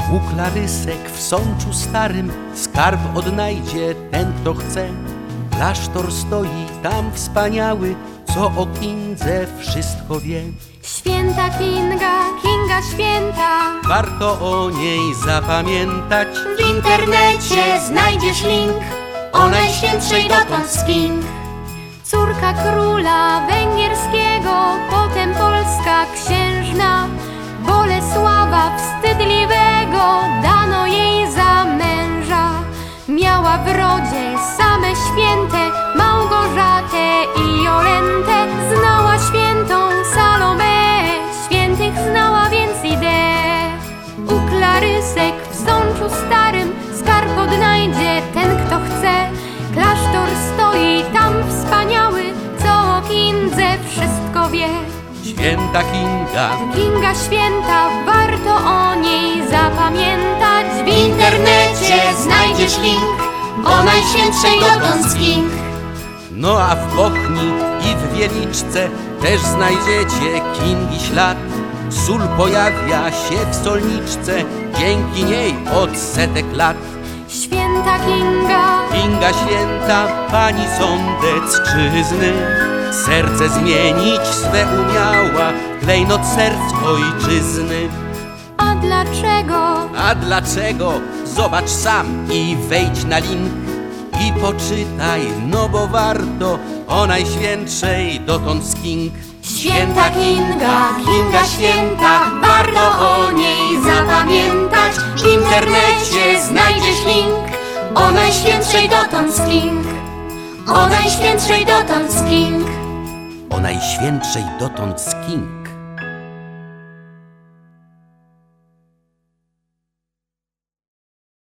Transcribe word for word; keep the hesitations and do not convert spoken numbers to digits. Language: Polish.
U Klarysek w Sączu Starym skarb odnajdzie ten, kto chce. Klasztor stoi tam wspaniały, co o Kindze wszystko wie. Święta Kinga, Kinga święta, Warto o niej zapamiętać. w internecie znajdziesz link o najświętszej dotąd z King. Córka króla węgierskiego, potem polska księżna, Bolesława wstydliwego dano jej za męża. Miała w rodzie same święte, Małgorzatę i Jolentę. Znała świętą Salomę, świętych znała więc ideę. U Klarysek w Sączu Starym skarb odnajdzie ten, kto chce. Klasztor stoi tam wspaniały, co o Kindze wszystko wie. Święta Kinga, Kinga święta, warto o niej zapamiętać. W internecie znajdziesz link o najświętszej dotąd z King. no a w Bochni i w Wieliczce też znajdziecie Kingi ślad. Sól pojawia się w solniczce, dzięki niej od setek lat. Święta Kinga, Kinga święta, pani sądecczyzny, serce zmienić swe umiała, klejnot serc ojczyzny. a dlaczego? A dlaczego? Zobacz sam i wejdź na link i poczytaj, no bo warto o najświętszej dotąd z King. Święta Kinga, Kinga święta, warto o niej zapamiętać. W internecie znajdziesz link o najświętszej dotąd z King. O najświętszej dotąd z King. O najświętszej dotąd z King.